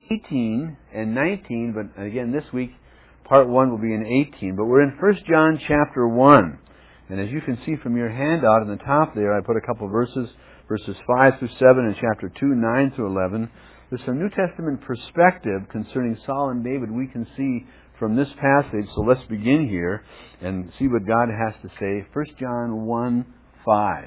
18 and 19, but again this week part 1 will be in 18. But we're in 1 John chapter 1. And as you can see from your handout on the top there, I put a couple of verses 5 through 7 in chapter 2, 9 through 11. There's some New Testament perspective concerning Saul and David we can see from this passage. So let's begin here and see what God has to say. 1 John 1, 5.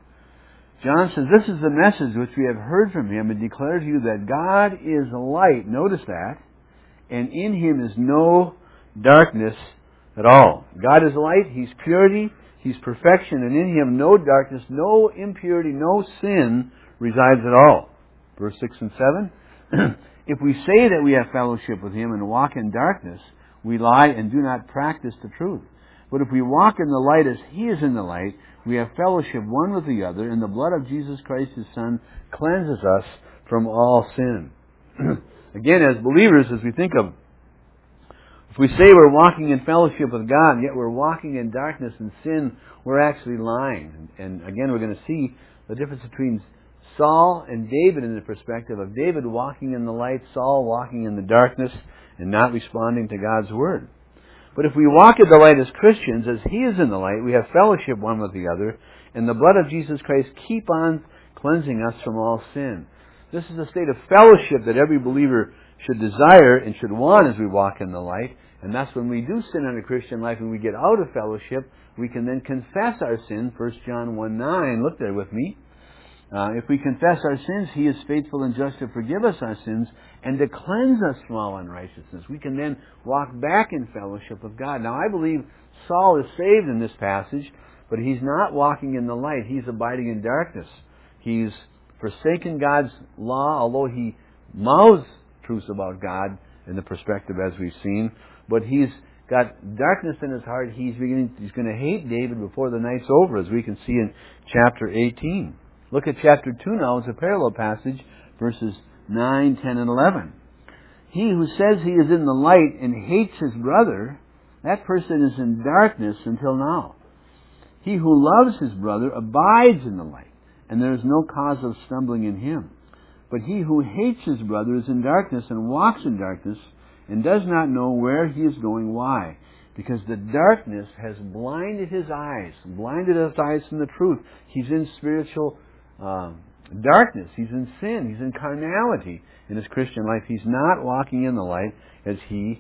John says, "This is the message which we have heard from Him and declare to you that God is light." Notice that. "And in Him is no darkness at all." God is light. He's purity. He's perfection. And in Him no darkness, no impurity, no sin resides at all. Verse 6 and 7. "If we say that we have fellowship with Him and walk in darkness, we lie and do not practice the truth. But if we walk in the light as He is in the light, we have fellowship one with the other, and the blood of Jesus Christ, His Son, cleanses us from all sin." Again, as believers, as we think of, if we say we're walking in fellowship with God, and yet we're walking in darkness and sin, we're actually lying. And again, we're going to see the difference between Saul and David in the perspective of David walking in the light, Saul walking in the darkness, and not responding to God's Word. But if we walk in the light as Christians, as He is in the light, we have fellowship one with the other, and the blood of Jesus Christ keep on cleansing us from all sin. This is a state of fellowship that every believer should desire and should want as we walk in the light. And that's when we do sin in a Christian life and we get out of fellowship, we can then confess our sin. 1 John 1:9, look there with me. If we confess our sins, He is faithful and just to forgive us our sins and to cleanse us from all unrighteousness. We can then walk back in fellowship with God. Now, I believe Saul is saved in this passage, but he's not walking in the light. He's abiding in darkness. He's forsaken God's law, although he mouths truths about God in the perspective as we've seen. But he's got darkness in his heart. He's going to hate David before the night's over, as we can see in chapter 18. Look at chapter 2 now. It's a parallel passage, verses 9, 10, and 11. "He who says he is in the light and hates his brother, that person is in darkness until now. He who loves his brother abides in the light, and there is no cause of stumbling in him. But he who hates his brother is in darkness and walks in darkness and does not know where he is going." Why? Because the darkness has blinded his eyes from the truth. He's in spiritual darkness. He's in sin. He's in carnality in his Christian life. He's not walking in the light as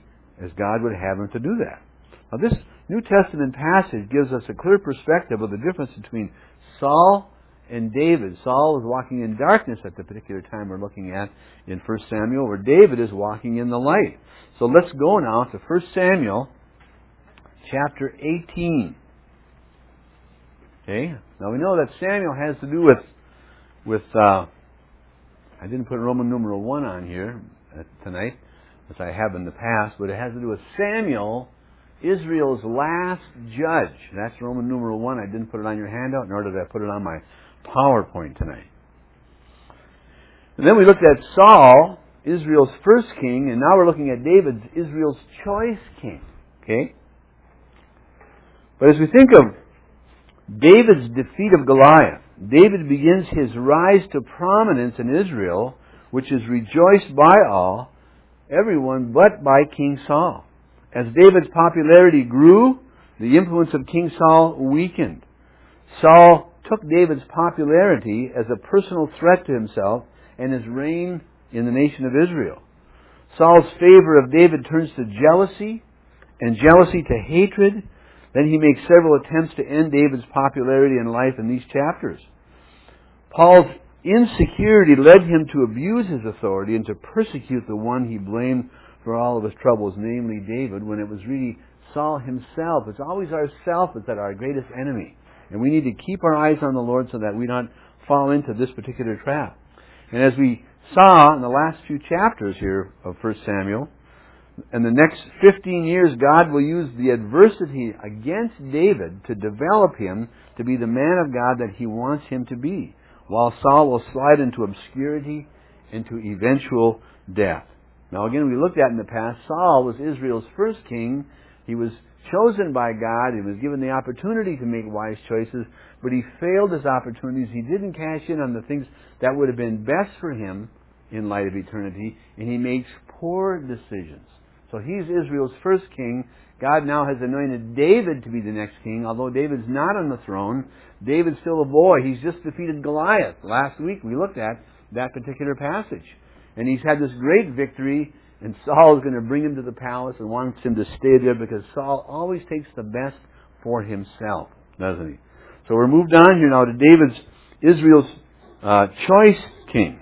God would have him to do that. Now, this New Testament passage gives us a clear perspective of the difference between Saul and David. Saul was walking in darkness at the particular time we're looking at in 1 Samuel, where David is walking in the light. So let's go now to 1 Samuel chapter 18. Okay? Now we know that Samuel has to do with I didn't put Roman numeral 1 on here tonight, as I have in the past, but it has to do with Samuel, Israel's last judge. That's Roman numeral 1. I didn't put it on your handout, nor did I put it on my PowerPoint tonight. And then we looked at Saul, Israel's first king, and now we're looking at David, Israel's choice king. Okay? But as we think of David's defeat of Goliath, David begins his rise to prominence in Israel, which is rejoiced by everyone but by King Saul. As David's popularity grew, the influence of King Saul weakened. Saul took David's popularity as a personal threat to himself and his reign in the nation of Israel. Saul's favor of David turns to jealousy, and jealousy to hatred. Then he makes several attempts to end David's popularity in life in these chapters. Paul's insecurity led him to abuse his authority and to persecute the one he blamed for all of his troubles, namely David, when it was really Saul himself. It's always ourself that's our greatest enemy. And we need to keep our eyes on the Lord so that we don't fall into this particular trap. And as we saw in the last few chapters here of 1 Samuel, in the next 15 years, God will use the adversity against David to develop him to be the man of God that He wants him to be, while Saul will slide into obscurity, into eventual death. Now again, we looked at in the past, Saul was Israel's first king. He was chosen by God. He was given the opportunity to make wise choices, but he failed his opportunities. He didn't cash in on the things that would have been best for him in light of eternity, and he makes poor decisions. So he's Israel's first king. God now has anointed David to be the next king. Although David's not on the throne, David's still a boy. He's just defeated Goliath. Last week we looked at that particular passage. And he's had this great victory, and Saul is going to bring him to the palace and wants him to stay there because Saul always takes the best for himself, doesn't he? So we're moved on here now to Israel's choice king.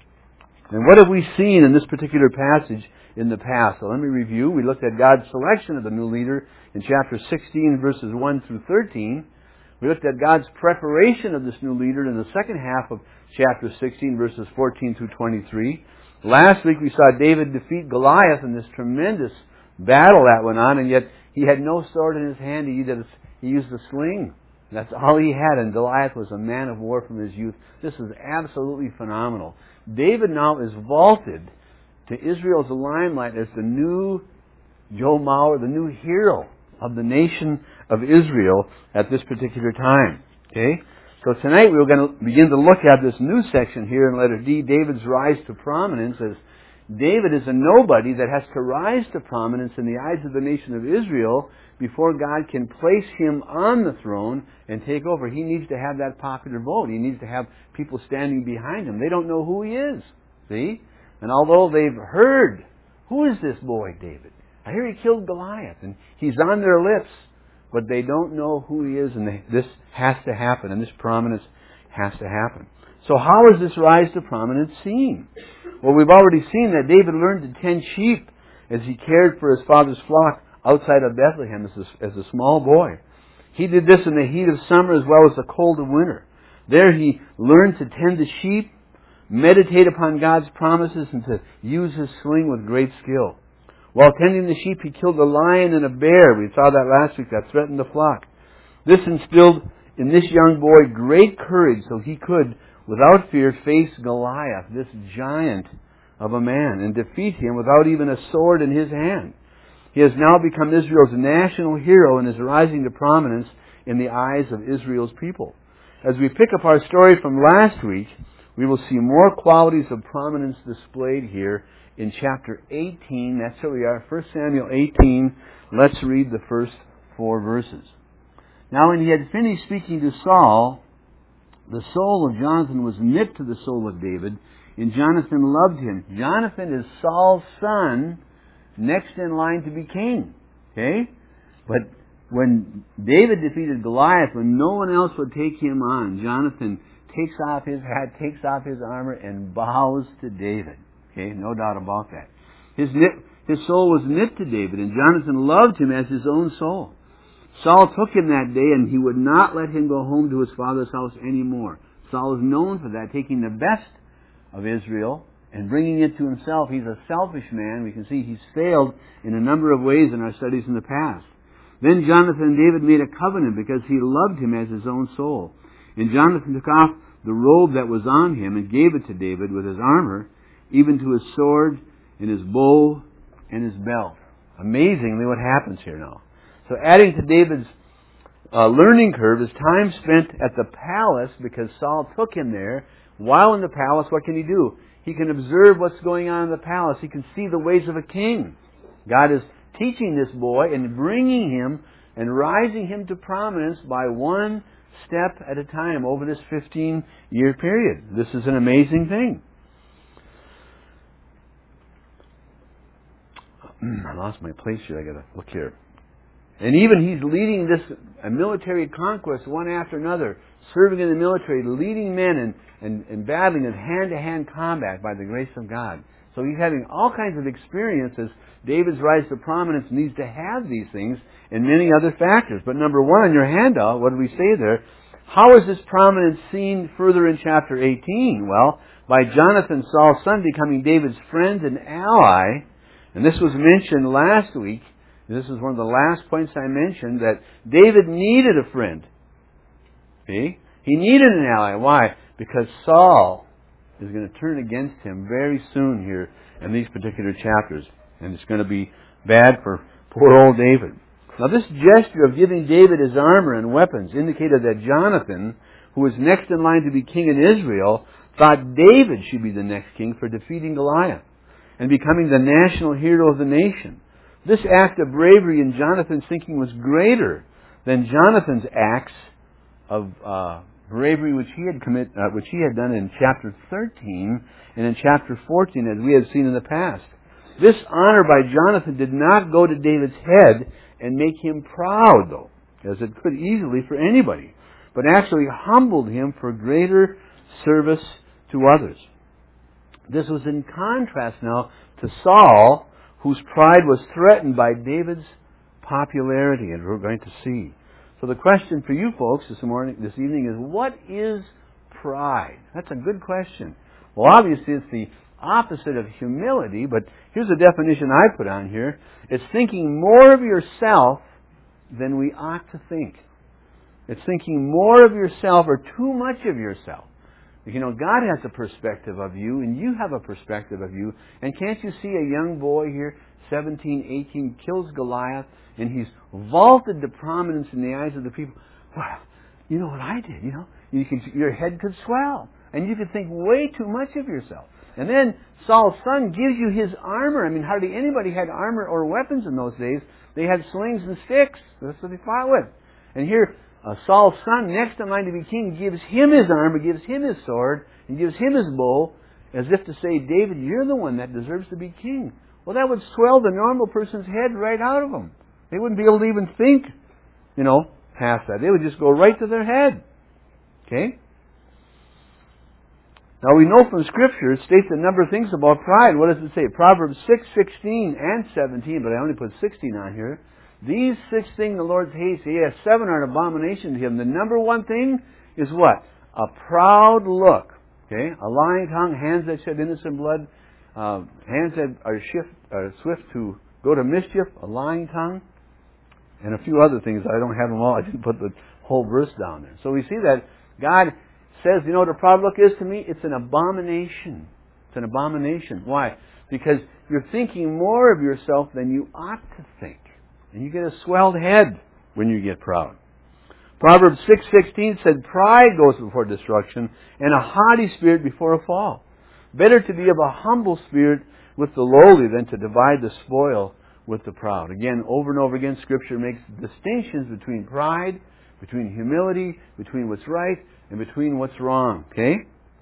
And what have we seen in this particular passage in the past? So let me review. We looked at God's selection of the new leader in chapter 16, verses 1 through 13. We looked at God's preparation of this new leader in the second half of chapter 16, verses 14 through 23. Last week we saw David defeat Goliath in this tremendous battle that went on, and yet he had no sword in his hand. He used a sling. That's all he had, and Goliath was a man of war from his youth. This is absolutely phenomenal. David now is vaulted to Israel's limelight as the new Joe Mauer, the new hero of the nation of Israel at this particular time. Okay? So tonight we're going to begin to look at this new section here in letter D, David's rise to prominence, as David is a nobody that has to rise to prominence in the eyes of the nation of Israel before God can place him on the throne and take over. He needs to have that popular vote. He needs to have people standing behind him. They don't know who he is. See? And although they've heard, who is this boy, David? I hear he killed Goliath, and he's on their lips, but they don't know who he is, and this has to happen, and this prominence has to happen. So how is this rise to prominence seen? Well, we've already seen that David learned to tend sheep as he cared for his father's flock outside of Bethlehem as a small boy. He did this in the heat of summer as well as the cold of winter. There he learned to tend the sheep, meditate upon God's promises, and to use his sling with great skill. While tending the sheep, he killed a lion and a bear. We saw that last week, that threatened the flock. This instilled in this young boy great courage so he could, without fear, face Goliath, this giant of a man, and defeat him without even a sword in his hand. He has now become Israel's national hero and is rising to prominence in the eyes of Israel's people. As we pick up our story from last week, we will see more qualities of prominence displayed here in chapter 18. That's where we are, 1 Samuel 18. Let's read the first 4 verses. Now when he had finished speaking to Saul, the soul of Jonathan was knit to the soul of David, and Jonathan loved him. Jonathan is Saul's son, next in line to be king. Okay? But when David defeated Goliath, when no one else would take him on, Jonathan takes off his hat, takes off his armor, and bows to David. Okay? No doubt about that. His soul was knit to David, and Jonathan loved him as his own soul. Saul took him that day, and he would not let him go home to his father's house anymore. Saul is known for that, taking the best of Israel and bringing it to himself. He's a selfish man. We can see he's failed in a number of ways in our studies in the past. Then Jonathan and David made a covenant because he loved him as his own soul. And Jonathan took off the robe that was on him and gave it to David with his armor, even to his sword and his bow and his belt. Amazingly what happens here now. So adding to David's learning curve is time spent at the palace, because Saul took him there. While in the palace, what can he do? He can observe what's going on in the palace. He can see the ways of a king. God is teaching this boy and bringing him and rising him to prominence by one step at a time over this 15-year period. This is an amazing thing. I lost my place here. I got to look here. And even he's leading this military conquest one after another, serving in the military, leading men and battling in hand-to-hand combat by the grace of God. So he's having all kinds of experiences. David's rise to prominence needs to have these things and many other factors. But number one on your handout, what do we say there? How is this prominence seen further in chapter 18? Well, by Jonathan, Saul's son, becoming David's friend and ally. And this was mentioned last week. This is one of the last points I mentioned, that David needed a friend. See? He needed an ally. Why? Because Saul is going to turn against him very soon here in these particular chapters. And it's going to be bad for poor old David. Now this gesture of giving David his armor and weapons indicated that Jonathan, who was next in line to be king in Israel, thought David should be the next king for defeating Goliath and becoming the national hero of the nation. This act of bravery in Jonathan's thinking was greater than Jonathan's acts of bravery which he had done in chapter 13 and in chapter 14, as we had seen in the past. This honor by Jonathan did not go to David's head and make him proud, though, as it could easily for anybody, but actually humbled him for greater service to others. This was in contrast now to Saul, whose pride was threatened by David's popularity, and we're going to see. So the question for you folks this evening is, what is pride? That's a good question. Well, obviously it's the opposite of humility, but here's a definition I put on here. It's thinking more of yourself than we ought to think. It's thinking more of yourself or too much of yourself. You know, God has a perspective of you, and you have a perspective of you. And can't you see a young boy here, 17, 18, kills Goliath, and he's vaulted to prominence in the eyes of the people? Wow, you know what I did, you know? Your head could swell, and you could think way too much of yourself. And then Saul's son gives you his armor. I mean, hardly anybody had armor or weapons in those days. They had slings and sticks. That's what they fought with. And here, Saul's son, next in line to be king, gives him his armor, gives him his sword, and gives him his bow, as if to say, David, you're the one that deserves to be king. Well, that would swell the normal person's head right out of them. They wouldn't be able to even think, past that. They would just go right to their head. Okay? Now we know from Scripture, it states a number of things about pride. What does it say? Proverbs 6:16 and 17, but I only put 16 on here. These 6 things the Lord hates. Yes, 7 are an abomination to Him. The number one thing is what? A proud look. Okay? A lying tongue, hands that shed innocent blood, hands that are swift to go to mischief, a lying tongue, and a few other things. I don't have them all. I didn't put the whole verse down there. So we see that God says, what a proud look is to me? It's an abomination. It's an abomination. Why? Because you're thinking more of yourself than you ought to think. And you get a swelled head when you get proud. Proverbs 6:16 said, pride goes before destruction, and a haughty spirit before a fall. Better to be of a humble spirit with the lowly than to divide the spoil with the proud. Again, over and over again, Scripture makes distinctions between pride, between humility, between what's right, and between what's wrong. Okay?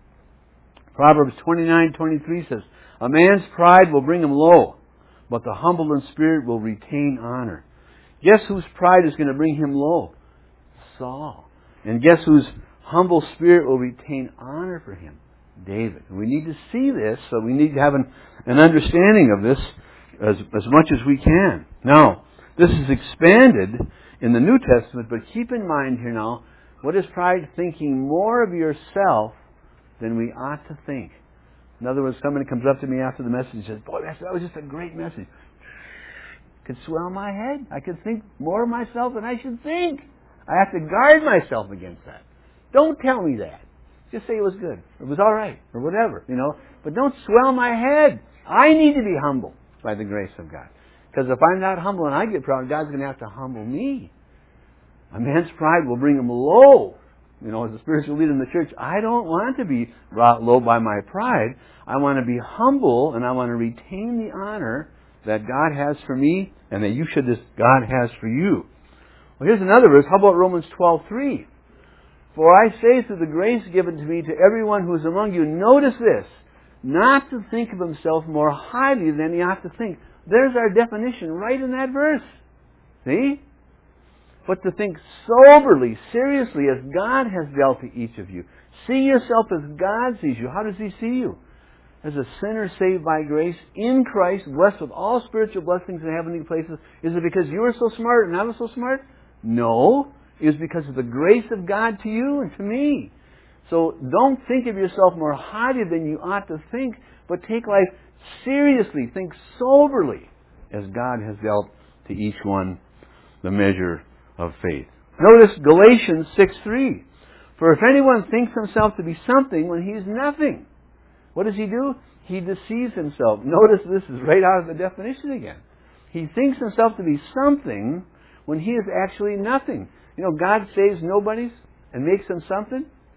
Proverbs 29:23 says, a man's pride will bring him low, but the humble in spirit will retain honor. Guess whose pride is going to bring him low? Saul. And guess whose humble spirit will retain honor for him? David. And we need to see this, so we need to have an understanding of this as much as we can. Now, this is expanded in the New Testament, but keep in mind here now, what is pride? Thinking more of yourself than we ought to think. In other words, somebody comes up to me after the message and says, boy, that was just a great message. Could swell my head. I could think more of myself than I should think. I have to guard myself against that. Don't tell me that. Just say it was good, or it was all right, or whatever, But don't swell my head. I need to be humble by the grace of God. Because if I'm not humble and I get proud, God's going to have to humble me. A man's pride will bring him low. As a spiritual leader in the church, I don't want to be brought low by my pride. I want to be humble, and I want to retain the honor that God has for me and that God has for you. Well, here's another verse. How about Romans 12:3? For I say through the grace given to me to everyone who is among you, notice this, not to think of himself more highly than he ought to think. There's our definition right in that verse. See? But to think soberly, seriously, as God has dealt to each of you. See yourself as God sees you. How does He see you? As a sinner saved by grace in Christ, blessed with all spiritual blessings in heavenly places. Is it because you are so smart and I was so smart? No. It is because of the grace of God to you and to me. So don't think of yourself more highly than you ought to think, but take life seriously. Think soberly, as God has dealt to each one the measure of faith. Notice Galatians 6:3. For if anyone thinks himself to be something when he is nothing, what does he do? He deceives himself. Notice this is right out of the definition again. He thinks himself to be something when he is actually nothing. God saves nobodies and makes them something.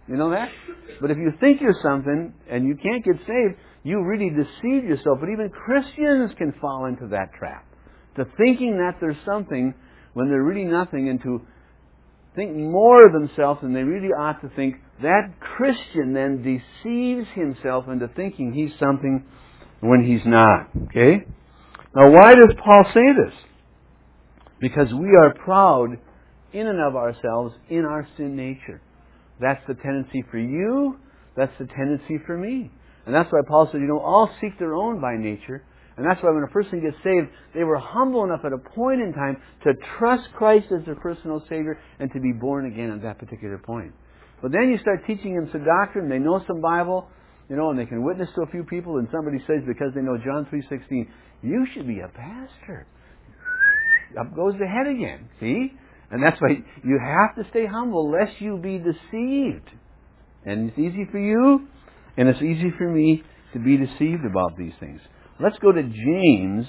You know that? But if you think you're something and you can't get saved, you really deceive yourself. But even Christians can fall into that trap. To thinking that there's something when they're really nothing, and to think more of themselves than they really ought to think. That Christian then deceives himself into thinking he's something when he's not. Okay? Now why does Paul say this? Because we are proud in and of ourselves in our sin nature. That's the tendency for you. That's the tendency for me. And that's why Paul said, all seek their own by nature. And that's why when a person gets saved, they were humble enough at a point in time to trust Christ as their personal Savior and to be born again at that particular point. But then you start teaching them some doctrine, they know some Bible, and they can witness to a few people, and somebody says, because they know John 3:16, you should be a pastor. Up goes the head again, see? And that's why you have to stay humble lest you be deceived. And it's easy for you, and it's easy for me to be deceived about these things. Let's go to James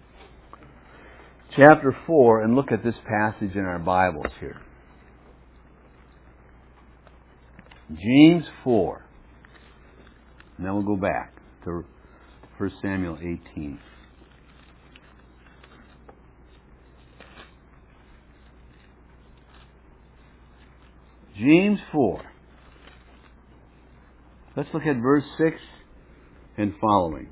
chapter 4 and look at this passage in our Bibles here. James 4. And then we'll go back to 1 Samuel 18. James 4. Let's look at verse 6 and following.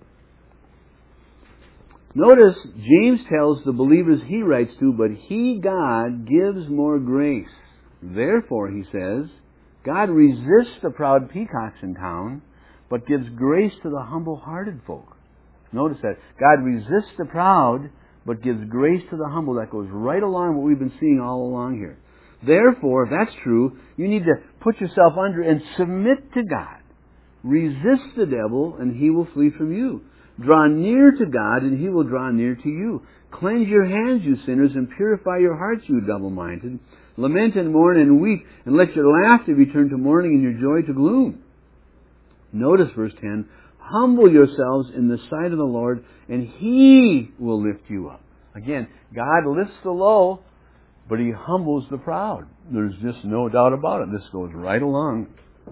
Notice, James tells the believers he writes to, but He, God, gives more grace. Therefore, he says, God resists the proud peacocks in town, but gives grace to the humble-hearted folk. Notice that. God resists the proud, but gives grace to the humble. That goes right along what we've been seeing all along here. Therefore, if that's true, you need to put yourself under and submit to God. Resist the devil, and he will flee from you. Draw near to God, and He will draw near to you. Cleanse your hands, you sinners, and purify your hearts, you double-minded. Lament and mourn and weep, and let your laughter be turned to mourning and your joy to gloom. Notice verse 10, humble yourselves in the sight of the Lord, and He will lift you up. Again, God lifts the low, but He humbles the proud. There's just no doubt about it. This goes right along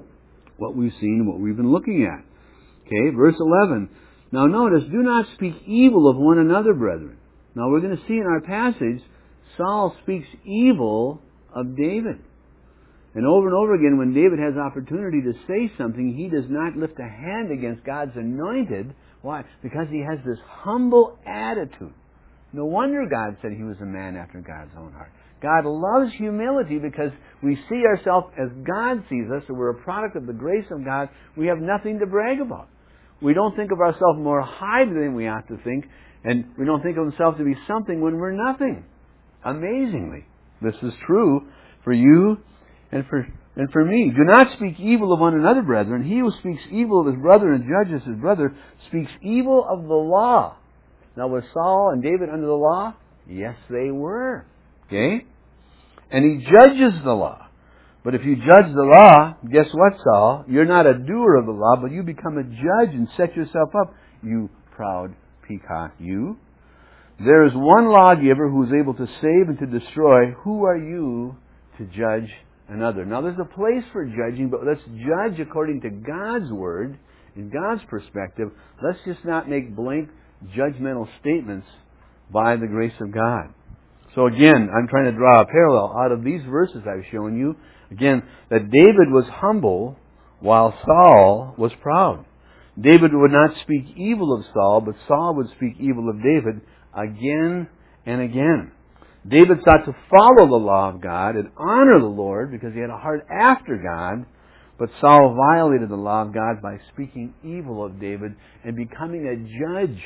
what we've seen and what we've been looking at. Okay, verse 11. Now notice, do not speak evil of one another, brethren. Now we're going to see in our passage, Saul speaks evil of David. And over again, when David has opportunity to say something, he does not lift a hand against God's anointed. Why? Because he has this humble attitude. No wonder God said he was a man after God's own heart. God loves humility because we see ourselves as God sees us, and we're a product of the grace of God. We have nothing to brag about. We don't think of ourselves more highly than we ought to think, and we don't think of ourselves to be something when we're nothing. Amazingly, this is true for you and for me. Do not speak evil of one another, brethren. He who speaks evil of his brother and judges his brother speaks evil of the law. Now, was Saul and David under the law? Yes, they were. Okay? And he judges the law. But if you judge the law, guess what, Saul? You're not a doer of the law, but you become a judge and set yourself up, you proud peacock, you. There is one lawgiver who is able to save and to destroy. Who are you to judge another? Now, there's a place for judging, but let's judge according to God's Word, in God's perspective. Let's just not make blank judgmental statements by the grace of God. So again, I'm trying to draw a parallel out of these verses I've shown you. Again, that David was humble while Saul was proud. David would not speak evil of Saul, but Saul would speak evil of David again and again. David sought to follow the law of God and honor the Lord because he had a heart after God, but Saul violated the law of God by speaking evil of David and becoming a judge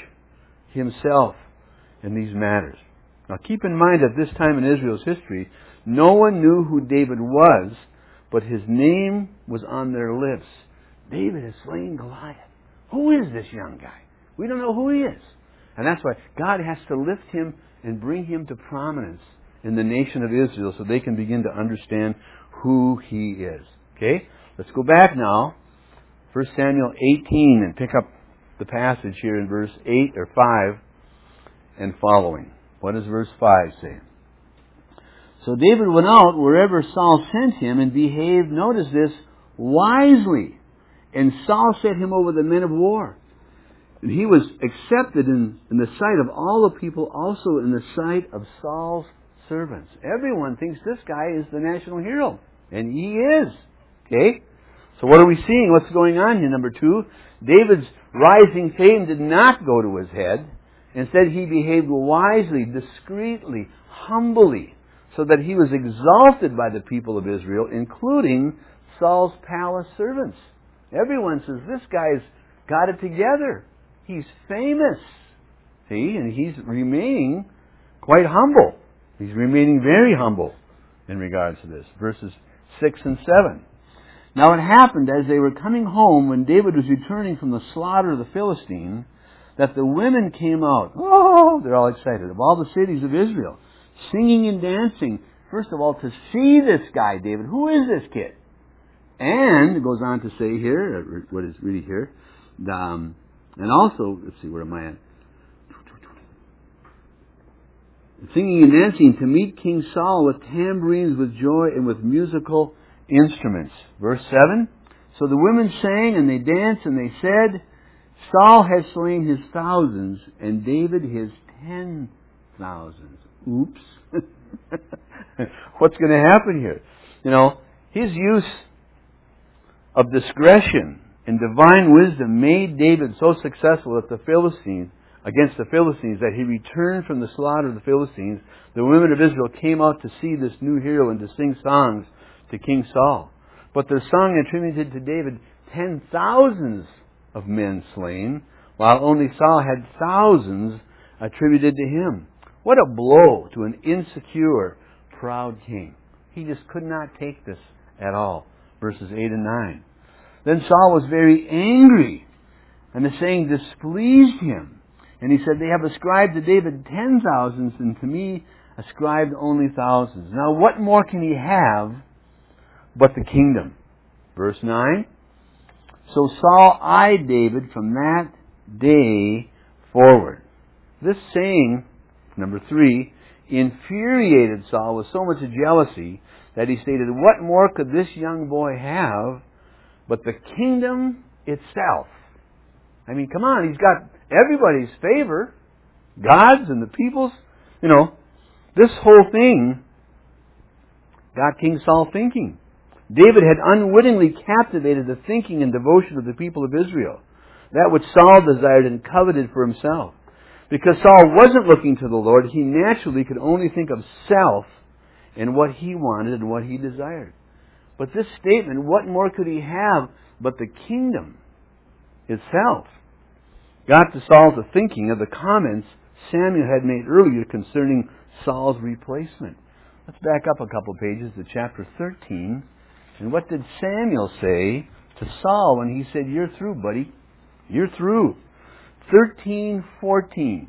himself in these matters. Now keep in mind at this time in Israel's history, no one knew who David was, but his name was on their lips. David has slain Goliath. Who is this young guy? We don't know who he is. And that's why God has to lift him and bring him to prominence in the nation of Israel so they can begin to understand who he is. Okay? Let's go back now. 1 Samuel 18 and pick up the passage here in verse 8 or 5 and following. What does verse 5 say? So David went out wherever Saul sent him and behaved, notice this, wisely. And Saul set him over the men of war. And he was accepted in the sight of all the people, also in the sight of Saul's servants. Everyone thinks this guy is the national hero. And he is. Okay? So what are we seeing? What's going on here? Number 2, David's rising fame did not go to his head. Instead, he behaved wisely, discreetly, humbly, so that he was exalted by the people of Israel, including Saul's palace servants. Everyone says, this guy's got it together. He's famous. See? And he's remaining quite humble. He's remaining very humble in regards to this. Verses 6 and 7. Now it happened as they were coming home, when David was returning from the slaughter of the Philistine, that the women came out. Oh, they're all excited. Of all the cities of Israel, singing and dancing. First of all, to see this guy, David. Who is this kid? And it goes on to say here, what is really here, and also, let's see, where am I at? Singing and dancing to meet King Saul with tambourines, with joy, and with musical instruments. Verse 7, so the women sang and they danced and they said, Saul has slain his thousands and David his 10,000s. Oops. What's going to happen here? You know, his use of discretion and divine wisdom made David so successful against the Philistines, that he returned from the slaughter of the Philistines. The women of Israel came out to see this new hero and to sing songs to King Saul. But their song attributed to David 10,000s of men slain, while only Saul had thousands attributed to him. What a blow to an insecure, proud king. He just could not take this at all. Verses 8 and 9. Then Saul was very angry, and the saying displeased him. And he said, they have ascribed to David 10,000s, and to me ascribed only thousands. Now what more can he have but the kingdom? Verse 9. So Saul eyed David from that day forward. This saying, number 3, infuriated Saul with so much jealousy that he stated, what more could this young boy have but the kingdom itself? I mean, come on, he's got everybody's favor, God's and the people's. You know, this whole thing got King Saul thinking. David had unwittingly captivated the thinking and devotion of the people of Israel, that which Saul desired and coveted for himself. Because Saul wasn't looking to the Lord, he naturally could only think of self and what he wanted and what he desired. But this statement, what more could he have but the kingdom itself, got to Saul to thinking of the comments Samuel had made earlier concerning Saul's replacement. Let's back up a couple pages to chapter 13. And what did Samuel say to Saul when he said, you're through, buddy. You're through. 13:14.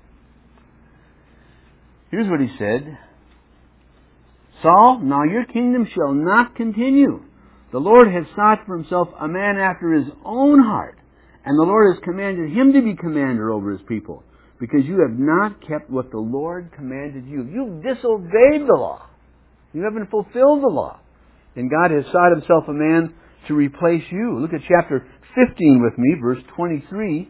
Here's what he said. Saul, now your kingdom shall not continue. The Lord has sought for himself a man after his own heart, and the Lord has commanded him to be commander over his people, because you have not kept what the Lord commanded you. You've disobeyed the law. You haven't fulfilled the law. And God has sought himself a man to replace you. Look at chapter 15 with me, verse 23.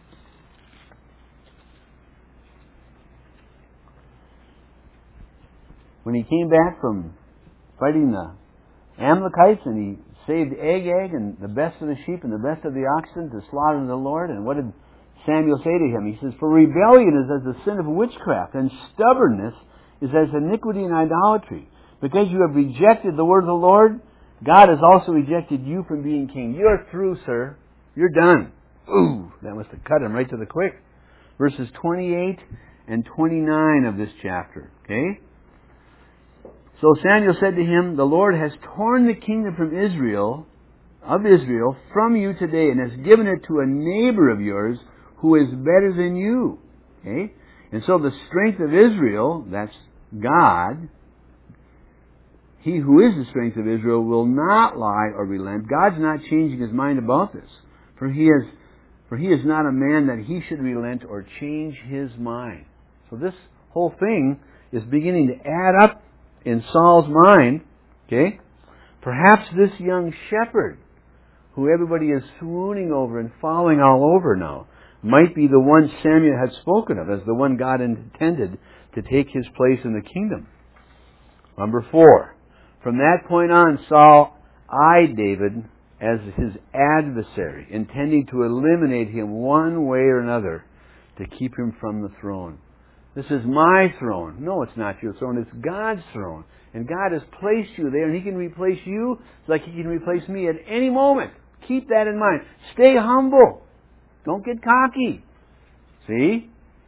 When he came back from fighting the Amalekites, and he saved Agag and the best of the sheep and the best of the oxen to slaughter the Lord, and what did Samuel say to him? He says, for rebellion is as the sin of witchcraft, and stubbornness is as iniquity and idolatry. Because you have rejected the word of the Lord, God has also rejected you from being king. You're through, sir. You're done. Ooh, that must have cut him right to the quick. Verses 28 and 29 of this chapter. Okay? So Samuel said to him, the Lord has torn the kingdom from Israel, from you today, and has given it to a neighbor of yours who is better than you. Okay? And so the strength of Israel, that's God, he who is the strength of Israel, will not lie or relent. God's not changing his mind about this. For he is not a man that he should relent or change his mind. So this whole thing is beginning to add up in Saul's mind. Okay? Perhaps this young shepherd, who everybody is swooning over and following all over now, might be the one Samuel had spoken of as the one God intended to take his place in the kingdom. Number 4. From that point on, Saul eyed David as his adversary, intending to eliminate him one way or another to keep him from the throne. This is my throne. No, it's not your throne. It's God's throne. And God has placed you there, and He can replace you like He can replace me at any moment. Keep that in mind. Stay humble. Don't get cocky. See?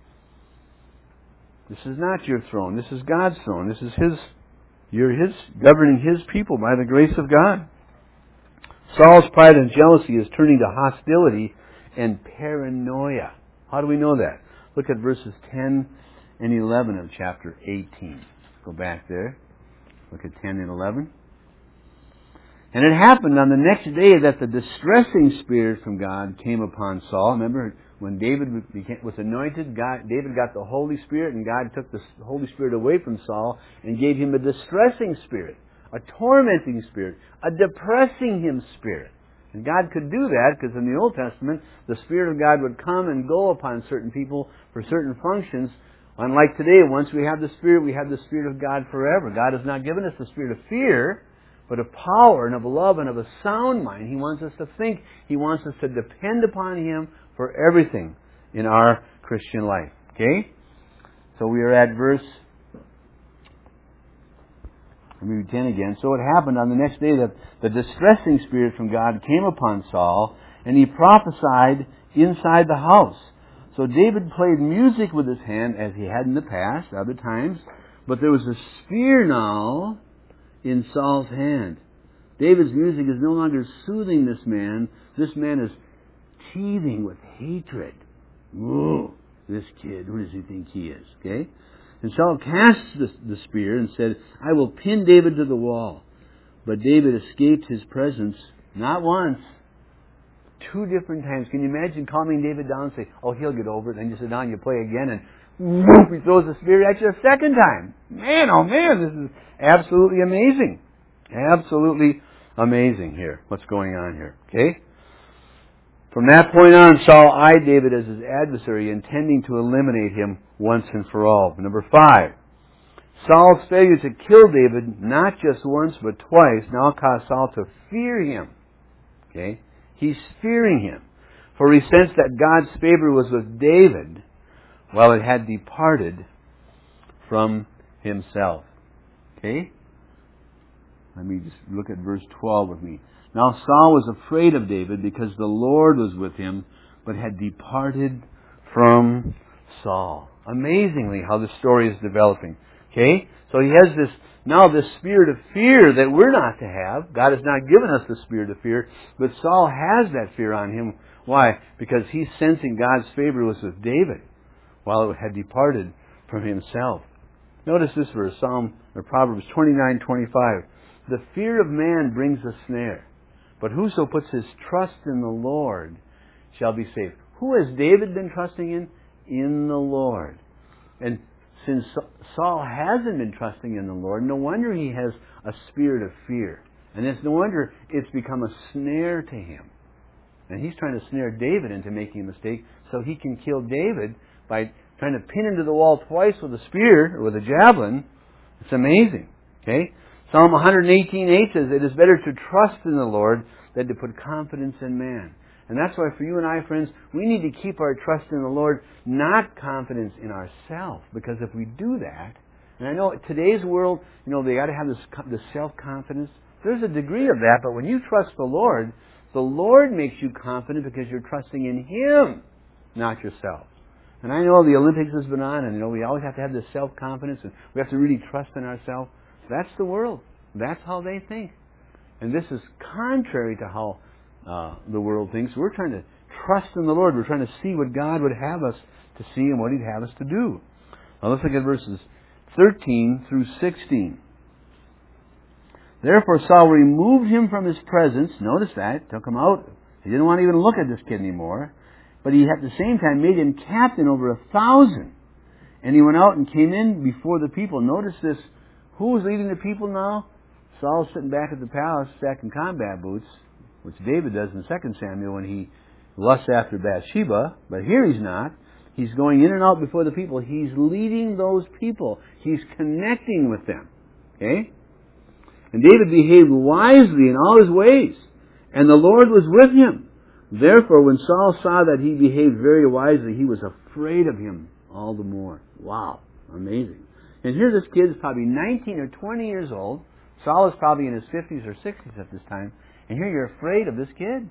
This is not your throne. This is God's throne. This is His. You're governing His people by the grace of God. Saul's pride and jealousy is turning to hostility and paranoia. How do we know that? Look at verses 10 and 11 of chapter 18. Go back there. Look at 10 and 11. And it happened on the next day that the distressing spirit from God came upon Saul. Remember, when David was anointed, David got the Holy Spirit, and God took the Holy Spirit away from Saul and gave him a distressing spirit, a tormenting spirit, a depressing him spirit. And God could do that because in the Old Testament, the Spirit of God would come and go upon certain people for certain functions. Unlike today, once we have the Spirit of God forever. God has not given us the spirit of fear, but of power and of love and of a sound mind. He wants us to think. He wants us to depend upon Him for everything in our Christian life. Okay? So we are at verse 10 again. So it happened on the next day that the distressing spirit from God came upon Saul, and he prophesied inside the house. So David played music with his hand as he had in the past, other times, but there was a spear now in Saul's hand. David's music is no longer soothing this man. This man is teeming with hatred. Whoa, this kid, who does he think he is? Okay? And Saul cast the spear and said, I will pin David to the wall. But David escaped his presence not once, 2 different times. Can you imagine calming David down and say, oh, he'll get over it. And then you sit down and you play again, and whoop, he throws the spear at you a second time. Man, oh man, this is absolutely amazing. Absolutely amazing here. What's going on here? Okay? From that point on, Saul eyed David as his adversary, intending to eliminate him once and for all. Number 5. Saul's failure to kill David, not just once but twice, now caused Saul to fear him. Okay? He's fearing him. For he sensed that God's favor was with David, while it had departed from himself. Okay? Let me just look at verse 12 with me. Now Saul was afraid of David because the Lord was with him, but had departed from Saul. Amazingly how the story is developing. Okay? So he has this spirit of fear that we're not to have. God has not given us the spirit of fear, but Saul has that fear on him. Why? Because he's sensing God's favor was with David, while it had departed from himself. Notice this verse, Proverbs 29:25. The fear of man brings a snare, but whoso puts his trust in the Lord shall be saved. Who has David been trusting in? In the Lord. And since Saul hasn't been trusting in the Lord, no wonder he has a spirit of fear. And it's no wonder it's become a snare to him. And he's trying to snare David into making a mistake so he can kill David by trying to pin him to the wall twice with a spear or with a javelin. It's amazing. Okay? Psalm 118:8 says, it is better to trust in the Lord than to put confidence in man. And that's why for you and I, friends, we need to keep our trust in the Lord, not confidence in ourselves. Because if we do that, and I know today's world, they got to have this self-confidence. There's a degree of that, but when you trust the Lord makes you confident because you're trusting in Him, not yourself. And I know the Olympics has been on, and we always have to have this self-confidence, and we have to really trust in ourselves. That's the world. That's how they think. And this is contrary to how the world thinks. We're trying to trust in the Lord. We're trying to see what God would have us to see and what He'd have us to do. Now let's look at verses 13 through 16. Therefore Saul removed him from his presence. Notice that. Took him out. He didn't want to even look at this kid anymore. But he at the same time made him captain over 1,000. And he went out and came in before the people. Notice this. Who was leading the people now? Saul's sitting back at the palace stacking combat boots, which David does in 2 Samuel when he lusts after Bathsheba, but here he's not. He's going in and out before the people. He's leading those people. He's connecting with them. Okay? And David behaved wisely in all his ways, and the Lord was with him. Therefore, when Saul saw that he behaved very wisely, he was afraid of him all the more. Wow. Amazing. And here this kid is probably 19 or 20 years old. Saul is probably in his 50s or 60s at this time. And here you're afraid of this kid.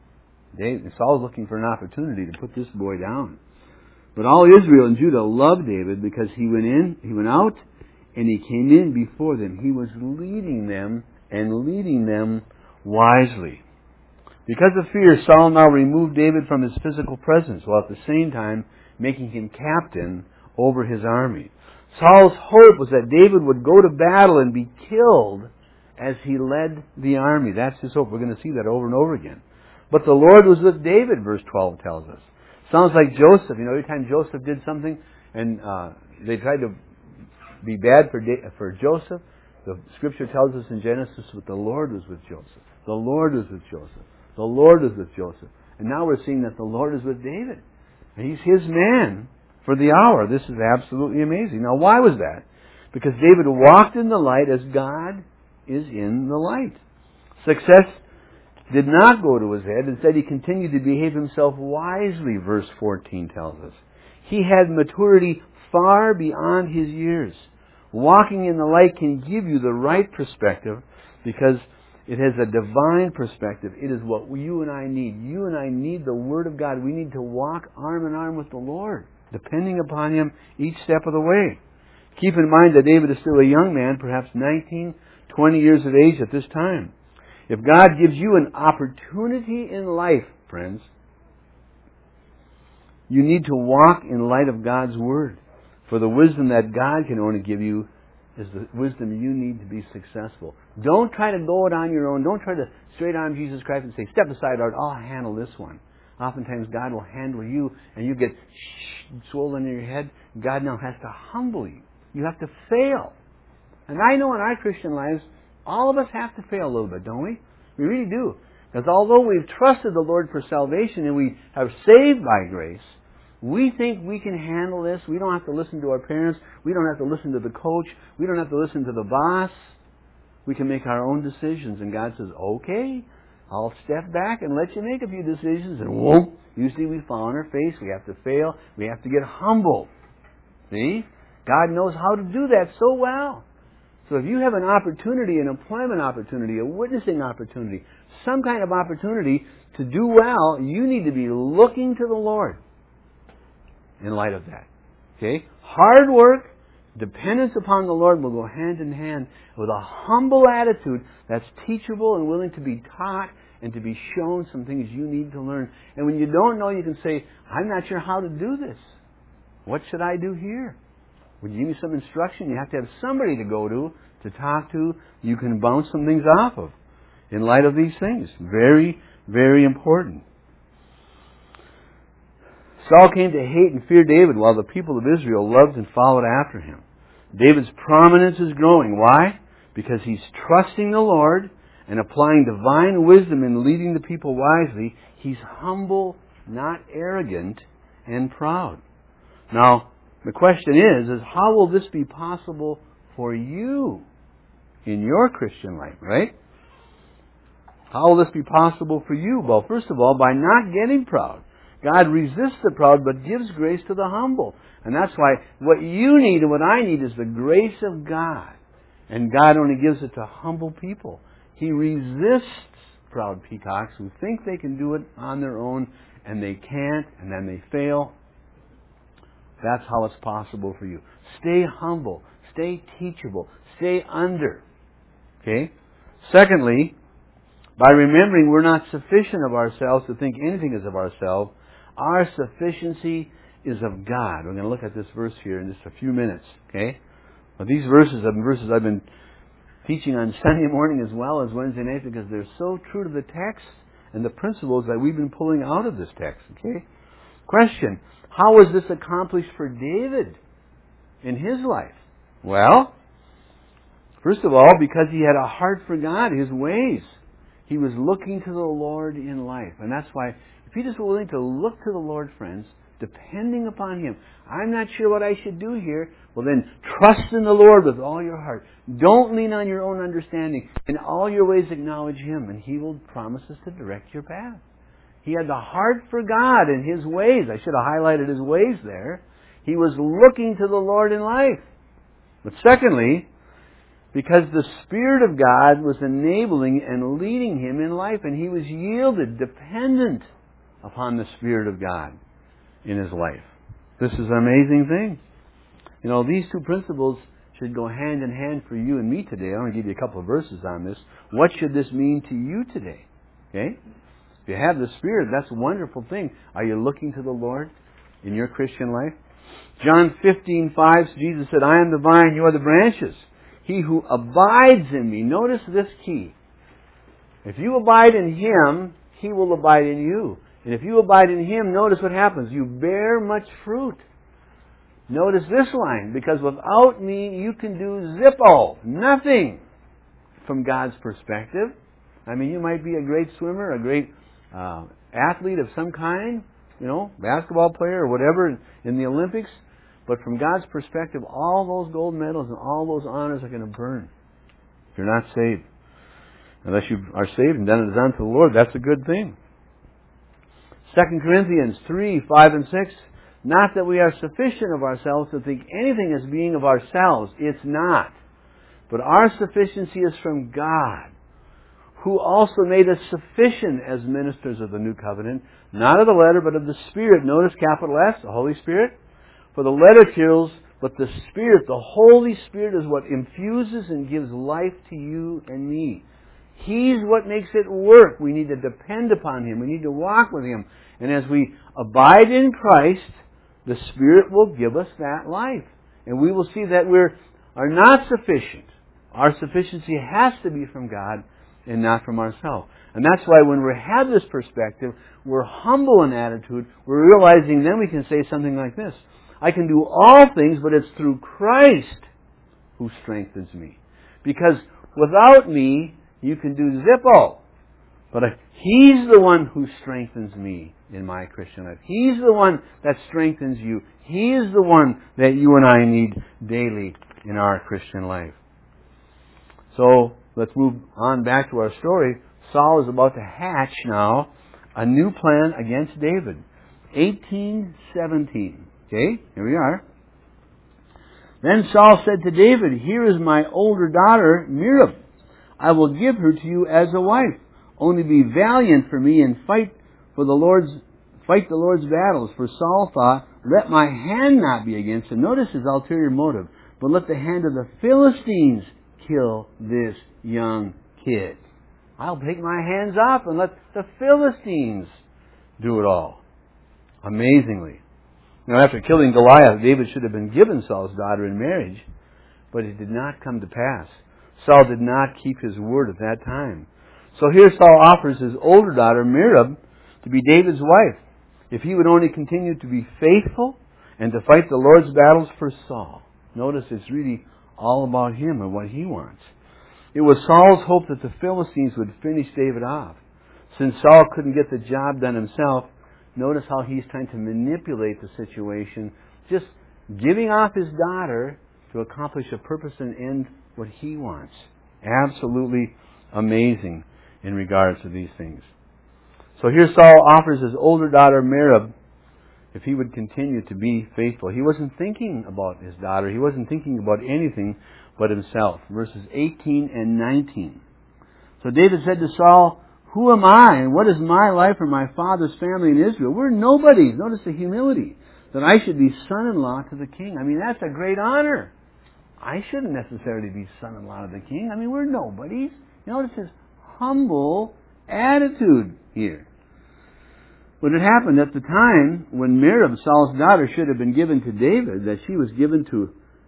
Saul is looking for an opportunity to put this boy down. But all Israel and Judah loved David because he went out, and he came in before them. He was leading them and leading them wisely. Because of fear, Saul now removed David from his physical presence, while at the same time making him captain over his army. Saul's hope was that David would go to battle and be killed as he led the army. That's his hope. We're going to see that over and over again. But the Lord was with David, verse 12 tells us. Sounds like Joseph. You know, every time Joseph did something and they tried to be bad for Joseph, the Scripture tells us in Genesis that the Lord was with Joseph. The Lord was with Joseph. The Lord was with Joseph. And now we're seeing that the Lord is with David. And he's his man for the hour. This is absolutely amazing. Now, why was that? Because David walked in the light as God is in the light. Success did not go to his head. Instead, he continued to behave himself wisely, verse 14 tells us. He had maturity far beyond his years. Walking in the light can give you the right perspective because it has a divine perspective. It is what you and I need. You and I need the Word of God. We need to walk arm in arm with the Lord, depending upon Him each step of the way. Keep in mind that David is still a young man, perhaps 19, 20 years of age at this time. If God gives you an opportunity in life, friends, you need to walk in light of God's Word. For the wisdom that God can only give you is the wisdom you need to be successful. Don't try to go it on your own. Don't try to straight arm Jesus Christ and say, step aside, Lord, I'll handle this one. Oftentimes God will handle you and you get swollen in your head. God now has to humble you. You have to fail. And I know in our Christian lives, all of us have to fail a little bit, don't we? We really do. Because although we've trusted the Lord for salvation and we are saved by grace, we think we can handle this. We don't have to listen to our parents. We don't have to listen to the coach. We don't have to listen to the boss. We can make our own decisions. And God says, okay, I'll step back and let you make a few decisions. And whoop, usually we fall on our face. We have to fail. We have to get humble. See? God knows how to do that so well. So if you have an opportunity, an employment opportunity, a witnessing opportunity, some kind of opportunity to do well, you need to be looking to the Lord in light of that. Okay? Hard work, dependence upon the Lord will go hand in hand with a humble attitude that's teachable and willing to be taught and to be shown some things you need to learn. And when you don't know, you can say, I'm not sure how to do this. What should I do here? Would you give me some instruction? You have to have somebody to go to talk to. You can bounce some things off of in light of these things. Very, very important. Saul came to hate and fear David while the people of Israel loved and followed after him. David's prominence is growing. Why? Because he's trusting the Lord and applying divine wisdom in leading the people wisely. He's humble, not arrogant, and proud. Now, the question is how will this be possible for you in your Christian life, right? How will this be possible for you? Well, first of all, by not getting proud. God resists the proud but gives grace to the humble. And that's why what you need and what I need is the grace of God. And God only gives it to humble people. He resists proud peacocks who think they can do it on their own and they can't and then they fail. That's how it's possible for you. Stay humble. Stay teachable. Stay under. Okay? Secondly, by remembering we're not sufficient of ourselves to think anything is of ourselves, our sufficiency is of God. We're going to look at this verse here in just a few minutes. Okay? Well, these verses I've been teaching on Sunday morning as well as Wednesday night because they're so true to the text and the principles that we've been pulling out of this text. Okay? Question. How was this accomplished for David in his life? Well, First of all, because he had a heart for God, His ways. He was looking to the Lord in life. And that's why, if he is willing to look to the Lord, friends, depending upon Him, I'm not sure what I should do here, well then, trust in the Lord with all your heart. Don't lean on your own understanding. In all your ways acknowledge Him, and He will promise us to direct your path. He had the heart for God and His ways. I should have highlighted His ways there. He was looking to the Lord in life. But secondly, because the Spirit of God was enabling and leading him in life, and he was yielded, dependent upon the Spirit of God in his life. This is an amazing thing. You know, these two principles should go hand in hand for you and me today. I'm going to give you a couple of verses on this. What should this mean to you today? Okay? If you have the Spirit, that's a wonderful thing. Are you looking to the Lord in your Christian life? John 15:5, Jesus said, I am the vine, you are the branches. He who abides in me, notice this key. If you abide in Him, He will abide in you. And if you abide in Him, notice what happens. You bear much fruit. Notice this line, because without me you can do zippo, nothing from God's perspective. I mean, you might be a great swimmer, a great athlete of some kind, you know, basketball player or whatever in the Olympics. But from God's perspective, all those gold medals and all those honors are going to burn if you're not saved. Unless you are saved and done it unto the Lord, that's a good thing. 2 Corinthians 3:5 and 6. Not that we are sufficient of ourselves to think anything as being of ourselves. It's not. But our sufficiency is from God, who also made us sufficient as ministers of the new covenant, not of the letter, but of the Spirit. Notice capital S, the Holy Spirit. For the letter kills, but the Spirit, the Holy Spirit, is what infuses and gives life to you and me. He's what makes it work. We need to depend upon Him. We need to walk with Him. And as we abide in Christ, the Spirit will give us that life. And we will see that we are not sufficient. Our sufficiency has to be from God and not from ourselves. And that's why when we have this perspective, we're humble in attitude. We're realizing then we can say something like this. I can do all things, but it's through Christ who strengthens me. Because without me, you can do zippo. But He's the one who strengthens me in my Christian life. He's the one that strengthens you. He is the one that you and I need daily in our Christian life. So, let's move on back to our story. Saul is about to hatch now a new plan against David. 18:17. Okay, here we are. Then Saul said to David, Here is my older daughter, Merab. I will give her to you as a wife. Only be valiant for me and fight the Lord's battles. For Saul thought, Let my hand not be against him. Notice his ulterior motive. But let the hand of the Philistines kill this young kid. I'll take my hands off and let the Philistines do it all. Amazingly. Now, after killing Goliath, David should have been given Saul's daughter in marriage, but it did not come to pass. Saul did not keep his word at that time. So here Saul offers his older daughter, Merab, to be David's wife, if he would only continue to be faithful and to fight the Lord's battles for Saul. Notice it's really all about him and what he wants. It was Saul's hope that the Philistines would finish David off. Since Saul couldn't get the job done himself, notice how he's trying to manipulate the situation, just giving off his daughter to accomplish a purpose and end what he wants. Absolutely amazing in regards to these things. So here Saul offers his older daughter Merab if he would continue to be faithful. He wasn't thinking about his daughter. He wasn't thinking about anything but himself. Verses 18 and 19. So David said to Saul, Who am I, and what is my life or my father's family in Israel? We're nobodies. Notice the humility. That I should be son-in-law to the king. I mean, that's a great honor. I shouldn't necessarily be son-in-law to the king. I mean, we're nobodies. Notice his humble attitude here. But it happened at the time when Merab, Saul's daughter, should have been given to David, that she was given to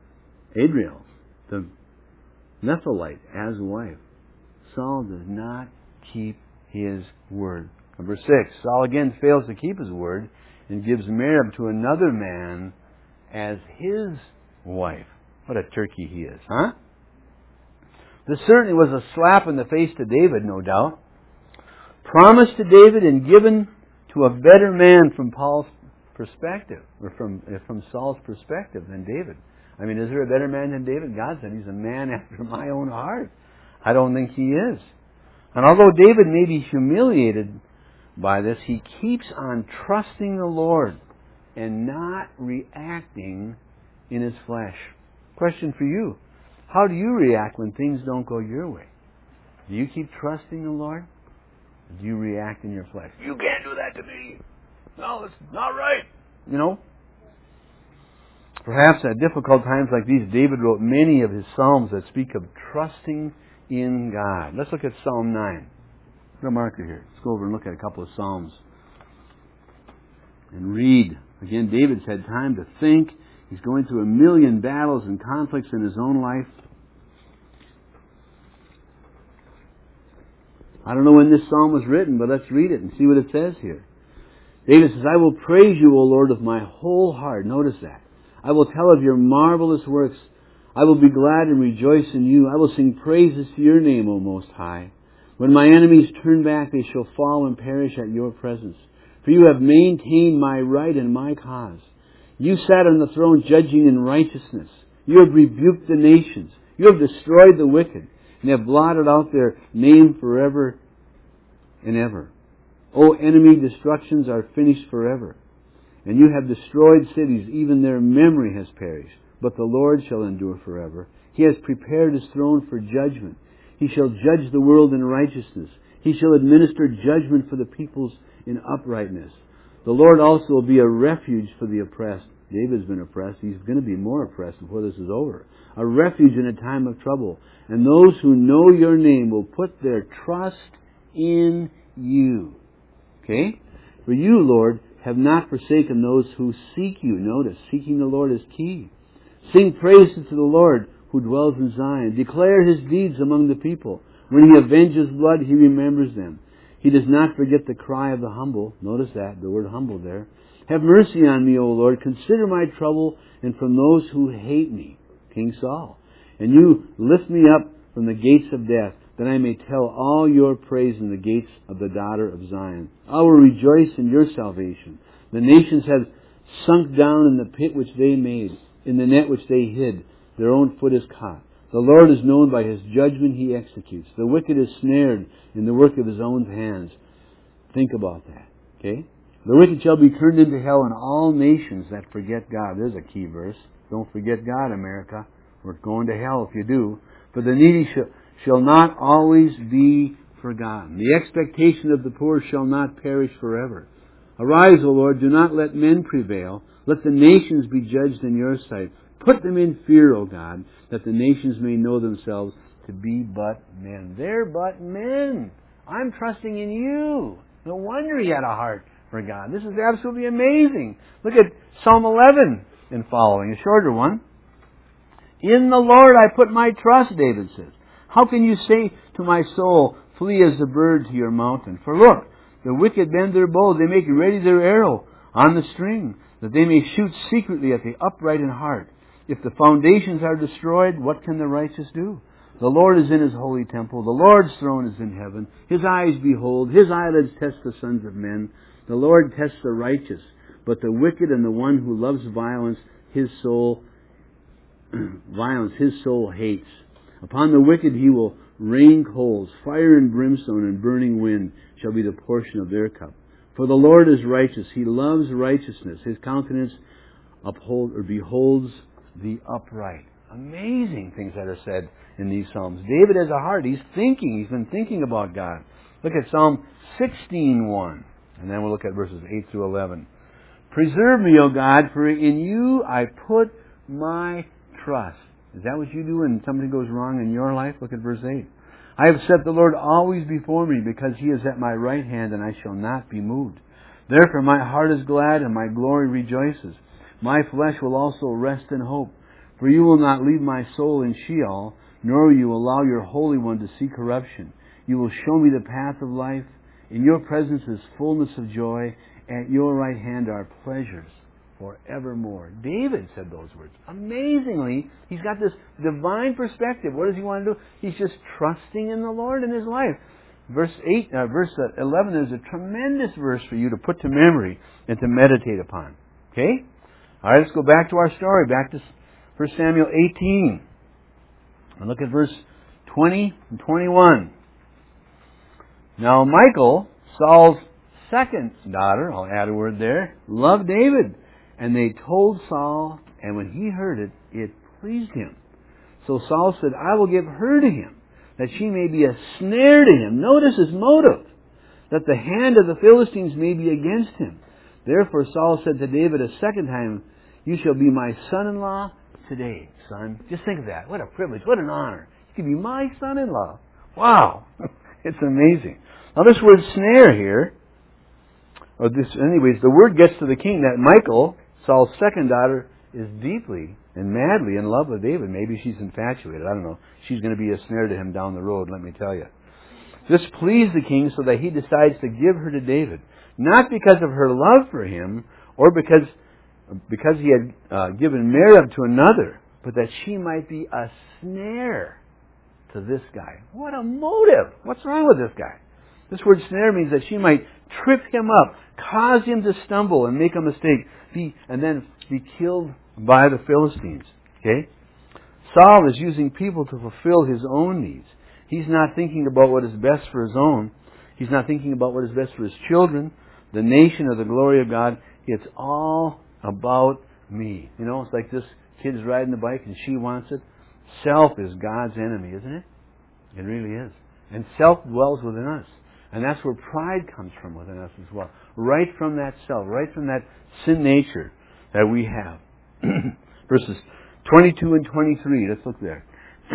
Adriel, the Nephalite, as a wife. Saul does not keep his word. Number 6, Saul again fails to keep his word and gives Merab to another man as his wife. What a turkey he is, huh? This certainly was a slap in the face to David, no doubt. Promised to David and given to a better man from Paul's perspective, or from Saul's perspective than David. I mean, is there a better man than David? God said he's a man after my own heart. I don't think he is. And although David may be humiliated by this, he keeps on trusting the Lord and not reacting in his flesh. Question for you. How do you react when things don't go your way? Do you keep trusting the Lord? Or do you react in your flesh? You can't do that to me. No, it's not right. You know? Perhaps at difficult times like these, David wrote many of his psalms that speak of trusting in God. Let's look at Psalm 9. Put a marker here. Let's go over and look at a couple of psalms and read. Again, David's had time to think. He's going through a million battles and conflicts in his own life. I don't know when this psalm was written, but let's read it and see what it says here. David says, I will praise you, O Lord, with my whole heart. Notice that. I will tell of your marvelous works. I will be glad and rejoice in you. I will sing praises to your name, O Most High. When my enemies turn back, they shall fall and perish at your presence. For you have maintained my right and my cause. You sat on the throne judging in righteousness. You have rebuked the nations. You have destroyed the wicked and have blotted out their name forever and ever. O enemy, destructions are finished forever. And you have destroyed cities, even their memory has perished. But the Lord shall endure forever. He has prepared his throne for judgment. He shall judge the world in righteousness. He shall administer judgment for the peoples in uprightness. The Lord also will be a refuge for the oppressed. David's been oppressed. He's going to be more oppressed before this is over. A refuge in a time of trouble. And those who know your name will put their trust in you. Okay? For you, Lord, have not forsaken those who seek you. Notice, seeking the Lord is key. Sing praises to the Lord who dwells in Zion. Declare his deeds among the people. When he avenges blood, he remembers them. He does not forget the cry of the humble. Notice that, the word humble there. Have mercy on me, O Lord. Consider my trouble and from those who hate me. King Saul. And you lift me up from the gates of death, that I may tell all your praise in the gates of the daughter of Zion. I will rejoice in your salvation. The nations have sunk down in the pit which they made, in the net which they hid. Their own foot is caught. The Lord is known by his judgment he executes. The wicked is snared in the work of his own hands. Think about that. Okay? The wicked shall be turned into hell, and all nations that forget God. There's a key verse. Don't forget God, America. We're going to hell if you do. For the needy shall not always be forgotten. The expectation of the poor shall not perish forever. Arise, O Lord, do not let men prevail. Let the nations be judged in your sight. Put them in fear, O God, that the nations may know themselves to be but men. They're but men. I'm trusting in you. No wonder he had a heart for God. This is absolutely amazing. Look at Psalm 11 and following, a shorter one. In the Lord I put my trust, David says. How can you say to my soul, flee as a bird to your mountain? For look, the wicked bend their bow, they make ready their arrow on the string, that they may shoot secretly at the upright in heart. If the foundations are destroyed, what can the righteous do? The Lord is in his holy temple. The Lord's throne is in heaven. His eyes behold. His eyelids test the sons of men. The Lord tests the righteous, but the wicked and the one who loves violence, his soul hates. Upon the wicked he will rain coals. Fire and brimstone and burning wind shall be the portion of their cup. For the Lord is righteous. He loves righteousness. His countenance beholds the upright. Amazing things that are said in these Psalms. David has a heart. He's thinking. He's been thinking about God. Look at Psalm 16:1. And then we'll look at verses 8 through 11. Preserve me, O God, for in you I put my trust. Is that what you do when something goes wrong in your life? Look at verse 8. I have set the Lord always before me, because he is at my right hand, and I shall not be moved. Therefore my heart is glad, and my glory rejoices. My flesh will also rest in hope. For you will not leave my soul in Sheol, nor will you allow your Holy One to see corruption. You will show me the path of life. In your presence is fullness of joy. At your right hand are pleasures forevermore. David said those words. Amazingly, he's got this divine perspective. What does he want to do? He's just trusting in the Lord in his life. Verse 11 is a tremendous verse for you to put to memory and to meditate upon. Okay? All right, let's go back to our story, back to 1 Samuel 18. And look at verse 20 and 21. Now Michal, Saul's second daughter, I'll add a word there, loved David. And they told Saul, and when he heard it, it pleased him. So Saul said, I will give her to him, that she may be a snare to him. Notice his motive, that the hand of the Philistines may be against him. Therefore Saul said to David a second time, you shall be my son-in-law today, son. Just think of that. What a privilege. What an honor. You can be my son-in-law. Wow. It's amazing. Now this word snare here, the word gets to the king that Michal, Saul's second daughter, is deeply and madly in love with David. Maybe she's infatuated. I don't know. She's going to be a snare to him down the road, let me tell you. This pleased the king so that he decides to give her to David. Not because of her love for him or because he had given Merab to another, but that she might be a snare to this guy. What a motive! What's wrong with this guy? This word snare means that she might trip him up, cause him to stumble and make a mistake, and then be killed by the Philistines. Okay? Saul is using people to fulfill his own needs. He's not thinking about what is best for his own. He's not thinking about what is best for his children, the nation, or the glory of God. It's all about me. You know, it's like this kid's riding the bike and she wants it. Self is God's enemy, isn't it? It really is. And self dwells within us. And that's where pride comes from within us as well. Right from that self, right from that sin nature that we have. Verses 22 and 23, let's look there.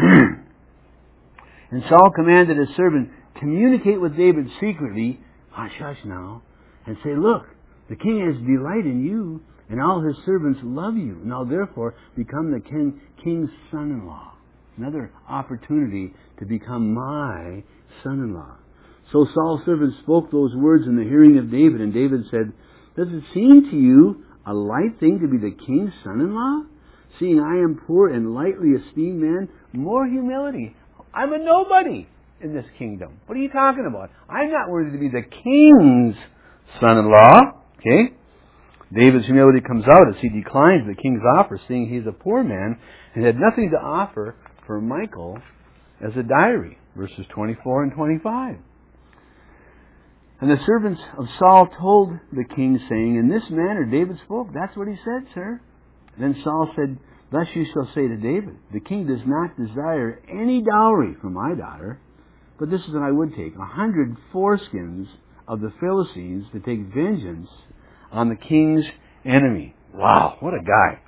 And Saul commanded his servant, communicate with David secretly, hush, hush now, and say, look, the king has delight in you, and all his servants love you. Now therefore, become the king's son-in-law. Another opportunity to become my son-in-law. So Saul's servant spoke those words in the hearing of David, and David said, does it seem to you a light thing to be the king's son-in-law? Seeing I am poor and lightly esteemed man, more humility. I'm a nobody in this kingdom. What are you talking about? I'm not worthy to be the king's son-in-law. Okay? David's humility comes out as he declines the king's offer, seeing he's a poor man and had nothing to offer for Michal as a dowry. Verses 24 and 25. And the servants of Saul told the king, saying, in this manner David spoke. That's what he said, sir. Then Saul said, thus you shall say to David, the king does not desire any dowry from my daughter, but this is what I would take, 100 foreskins of the Philistines to take vengeance on the king's enemy. Wow, what a guy.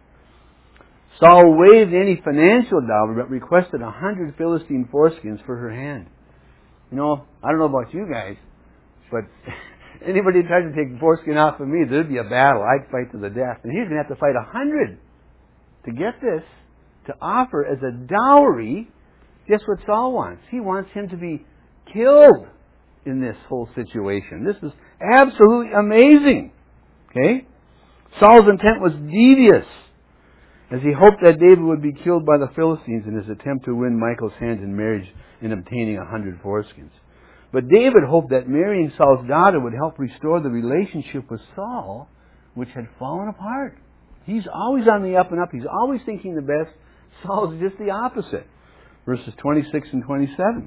Saul waived any financial dowry, but requested 100 Philistine foreskins for her hand. You know, I don't know about you guys, but anybody tried to take foreskin off of me, there'd be a battle. I'd fight to the death. And he's going to have to fight 100 to get this, to offer as a dowry. Guess what Saul wants? He wants him to be killed in this whole situation. This is absolutely amazing. Okay? Saul's intent was devious, as he hoped that David would be killed by the Philistines in his attempt to win Michal's hand in marriage in obtaining 100 foreskins. But David hoped that marrying Saul's daughter would help restore the relationship with Saul, which had fallen apart. He's always on the up and up. He's always thinking the best. Saul's just the opposite. Verses 26 and 27.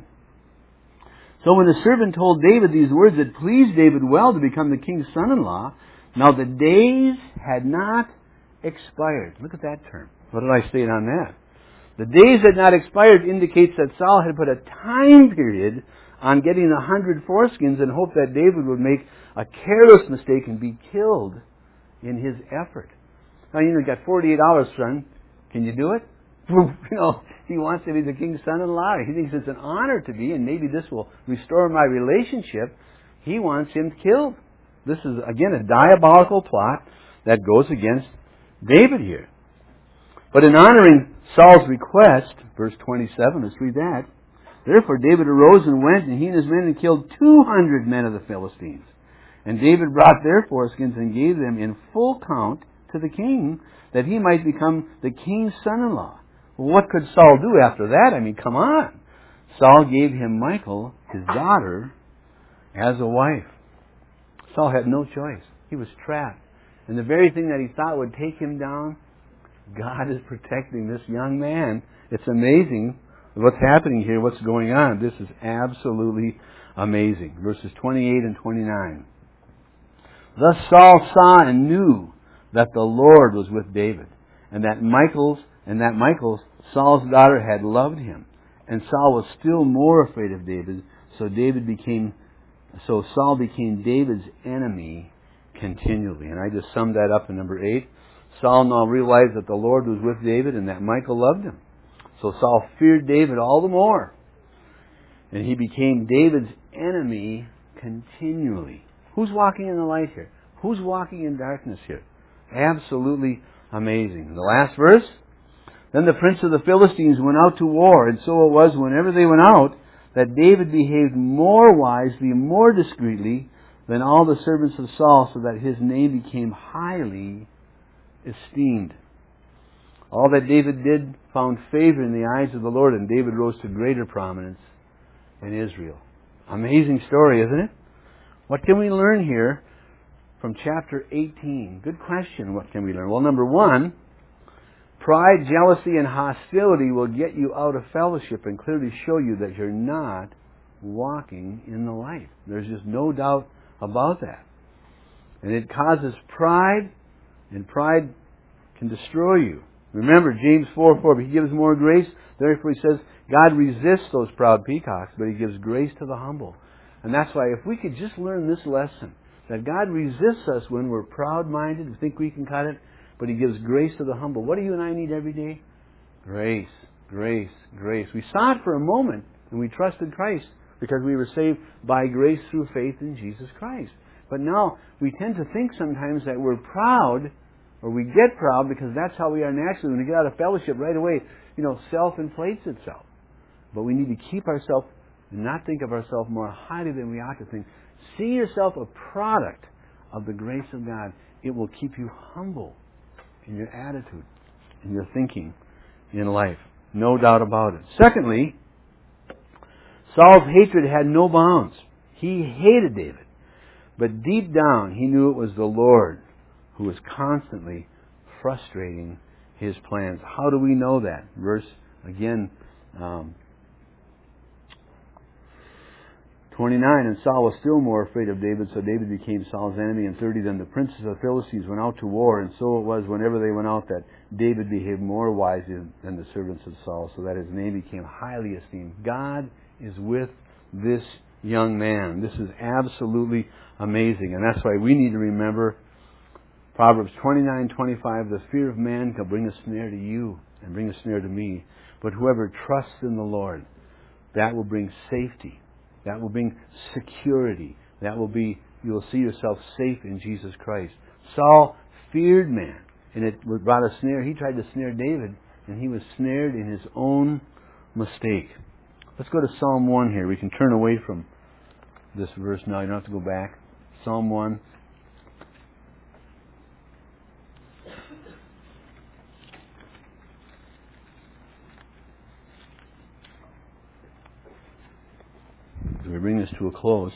So when the servant told David these words, it pleased David well to become the king's son-in-law. Now the days had not expired. Look at that term. What did I state on that? The days had not expired indicates that Saul had put a time period on getting 100 foreskins and hoped that David would make a careless mistake and be killed in his effort. Now, you got 48 hours, son. Can you do it? He wants to be the king's son-in-law. He thinks it's an honor to be, and maybe this will restore my relationship. He wants him killed. This is, again, a diabolical plot that goes against David here. But in honoring Saul's request, verse 27, let's read that. Therefore David arose and went, and he and his men and killed 200 men of the Philistines. And David brought their foreskins and gave them in full count to the king, that he might become the king's son-in-law. Well, what could Saul do after that? I mean, come on. Saul gave him Michal, his daughter, as a wife. Saul had no choice. He was trapped. And the very thing that he thought would take him down, God is protecting this young man. It's amazing what's happening here, what's going on. This is absolutely amazing. Verses 28 and 29. Thus Saul saw and knew that the Lord was with David, and that Michal, Saul's daughter, had loved him. And Saul was still more afraid of David, so Saul became David's enemy continually. And I just summed that up in number 8. Saul now realized that the Lord was with David and that Michal loved him. So Saul feared David all the more. And he became David's enemy continually. Who's walking in the light here? Who's walking in darkness here? Absolutely amazing. The last verse. Then the prince of the Philistines went out to war, and so it was whenever they went out that David behaved more wisely, more discreetly than all the servants of Saul, so that his name became highly esteemed. All that David did found favor in the eyes of the Lord, and David rose to greater prominence in Israel. Amazing story, isn't it? What can we learn here from chapter 18? Good question. What can we learn? Well, number 1, pride, jealousy, and hostility will get you out of fellowship and clearly show you that you're not walking in the light. There's just no doubt about that. And it causes pride, and pride can destroy you. Remember, James 4:4, but He gives more grace. Therefore He says, God resists those proud peacocks, but He gives grace to the humble. And that's why if we could just learn this lesson, that God resists us when we're proud-minded, we think we can cut it, but He gives grace to the humble. What do you and I need every day? Grace, grace, grace. We saw it for a moment, and we trusted Christ because we were saved by grace through faith in Jesus Christ. But now we tend to think sometimes that we're proud, or we get proud because that's how we are naturally. When we get out of fellowship right away, self inflates itself. But we need to keep ourselves and not think of ourselves more highly than we ought to think. See yourself a product of the grace of God. It will keep you humble in your attitude, in your thinking in life. No doubt about it. Secondly, Saul's hatred had no bounds. He hated David. But deep down, he knew it was the Lord who was constantly frustrating his plans. How do we know that? Verse, again, 29, and Saul was still more afraid of David, so David became Saul's enemy. And 30, then the princes of the Philistines went out to war, and so it was whenever they went out that David behaved more wisely than the servants of Saul, so that his name became highly esteemed. God is with this young man. This is absolutely amazing, and that's why we need to remember Proverbs 29:25, the fear of man can bring a snare to you and bring a snare to me, but whoever trusts in the Lord, that will bring safety. That will bring security. That will be, you will see yourself safe in Jesus Christ. Saul feared man, and it brought a snare. He tried to snare David, and he was snared in his own mistake. Let's go to Psalm 1 here. We can turn away from this verse now. You don't have to go back. Psalm 1. We bring this to a close.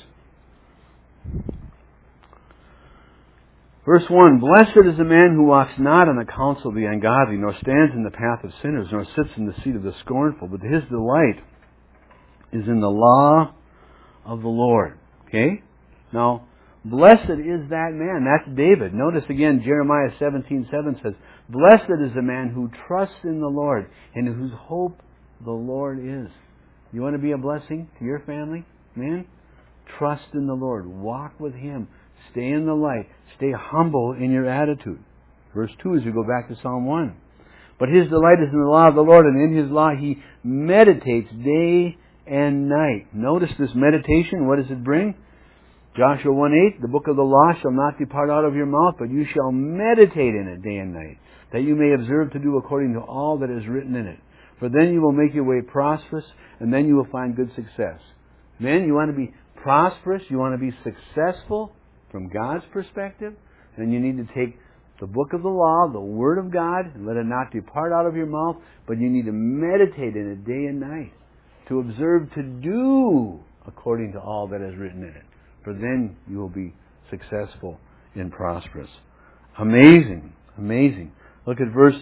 Verse 1, Blessed is the man who walks not in the counsel of the ungodly, nor stands in the path of sinners, nor sits in the seat of the scornful, but his delight is in the law of the Lord. Okay? Now, blessed is that man. That's David. Notice again, Jeremiah 17:7 says, Blessed is the man who trusts in the Lord, and whose hope the Lord is. You want to be a blessing to your family? Man, trust in the Lord. Walk with Him. Stay in the light. Stay humble in your attitude. Verse 2 as we go back to Psalm 1. But his delight is in the law of the Lord, and in His law he meditates day and night. Notice this meditation. What does it bring? Joshua 1:8, the book of the law shall not depart out of your mouth, but you shall meditate in it day and night, that you may observe to do according to all that is written in it. For then you will make your way prosperous, and then you will find good success. Men, you want to be prosperous, you want to be successful from God's perspective, then you need to take the book of the law, the Word of God, and let it not depart out of your mouth, but you need to meditate in it day and night, to observe to do according to all that is written in it. For then you will be successful and prosperous. Amazing, amazing. Look at verse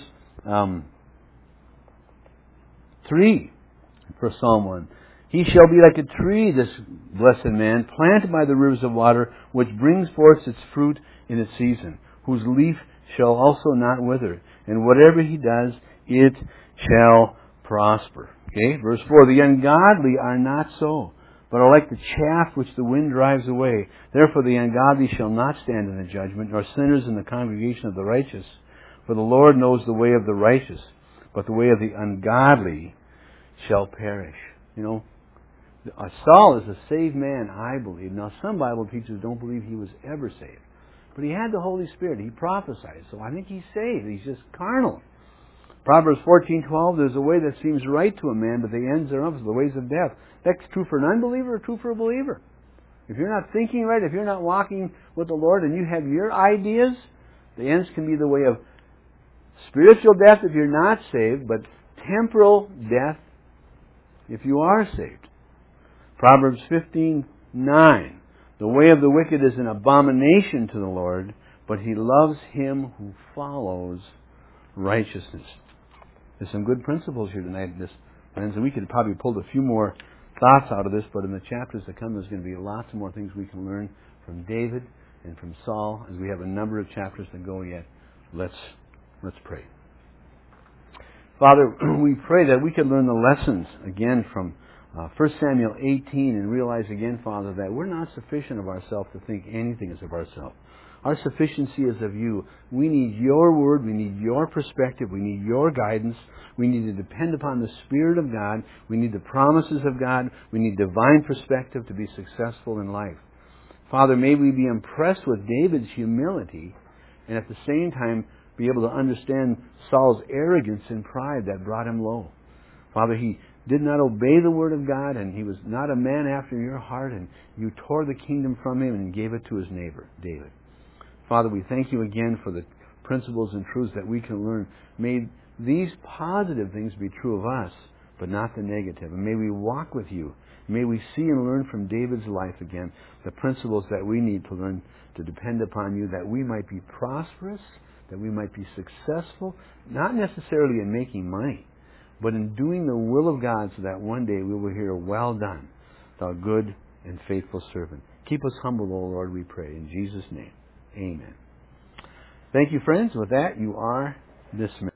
3 for Psalm 1. He shall be like a tree, this blessed man, planted by the rivers of water, which brings forth its fruit in its season, whose leaf shall also not wither, and whatever he does, it shall prosper. Okay, verse 4, the ungodly are not so, but are like the chaff which the wind drives away. Therefore the ungodly shall not stand in the judgment, nor sinners in the congregation of the righteous. For the Lord knows the way of the righteous, but the way of the ungodly shall perish. You know, Saul is a saved man, I believe. Now, some Bible teachers don't believe he was ever saved. But he had the Holy Spirit. He prophesied. So I think he's saved. He's just carnal. Proverbs 14:12, there's a way that seems right to a man, but the ends thereof are the ways of death. That's true for an unbeliever or true for a believer. If you're not thinking right, if you're not walking with the Lord and you have your ideas, the ends can be the way of spiritual death if you're not saved, but temporal death if you are saved. Proverbs 15:9. The way of the wicked is an abomination to the Lord, but he loves him who follows righteousness. There's some good principles here tonight, friends, and we could probably pull a few more thoughts out of this, but in the chapters to come there's going to be lots more things we can learn from David and from Saul, as we have a number of chapters to go yet. Let's pray. Father, we pray that we can learn the lessons again from 1 Samuel 18 and realize again, Father, that we're not sufficient of ourselves to think anything is of ourselves. Our sufficiency is of you. We need your word. We need your perspective. We need your guidance. We need to depend upon the Spirit of God. We need the promises of God. We need divine perspective to be successful in life. Father, may we be impressed with David's humility and at the same time be able to understand Saul's arrogance and pride that brought him low. Father, he did not obey the word of God, and he was not a man after your heart, and you tore the kingdom from him and gave it to his neighbor, David. Father, we thank you again for the principles and truths that we can learn. May these positive things be true of us, but not the negative. And may we walk with you. May we see and learn from David's life again the principles that we need to learn to depend upon you, that we might be prosperous, that we might be successful, not necessarily in making money, but in doing the will of God, so that one day we will hear, well done, thou good and faithful servant. Keep us humble, O Lord, we pray. In Jesus' name, amen. Thank you, friends. With that, you are dismissed.